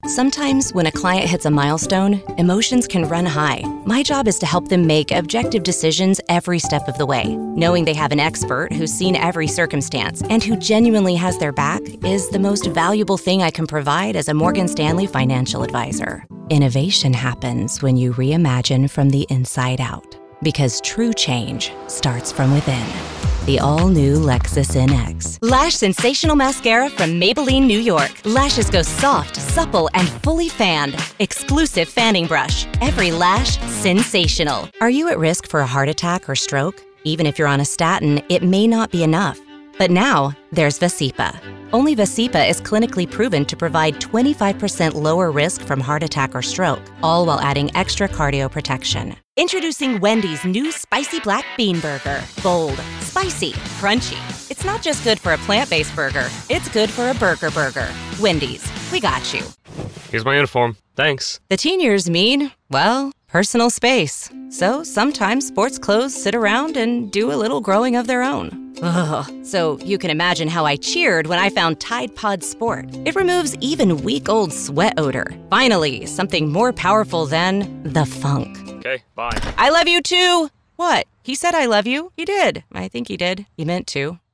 Sometimes when a client hits a milestone, emotions can run high. My job is to help them make objective decisions every step of the way. Knowing they have an expert who's seen every circumstance and who genuinely has their back is the most valuable thing I can provide as a Morgan Stanley financial advisor. Innovation happens when you reimagine from the inside out, because true change starts from within. The all-new Lexus NX. Lash Sensational Mascara from Maybelline, New York. Lashes go soft, supple, and fully fanned. Exclusive fanning brush. Every lash, sensational. Are you at risk for a heart attack or stroke? Even if you're on a statin, it may not be enough. But now, there's Vasipa. Only Vasipa is clinically proven to provide 25% lower risk from heart attack or stroke, all while adding extra cardio protection. Introducing Wendy's new Spicy Black Bean Burger. Bold, spicy, crunchy. It's not just good for a plant-based burger, it's good for a burger. Wendy's, we got you. Here's my uniform. Thanks. The teen years mean, well, personal space. So sometimes sports clothes sit around and do a little growing of their own. Ugh. So you can imagine how I cheered when I found Tide Pod Sport. It removes even week-old sweat odor. Finally, something more powerful than the funk. Okay, bye. I love you too. What? He said I love you. He did. I think he did. He meant to.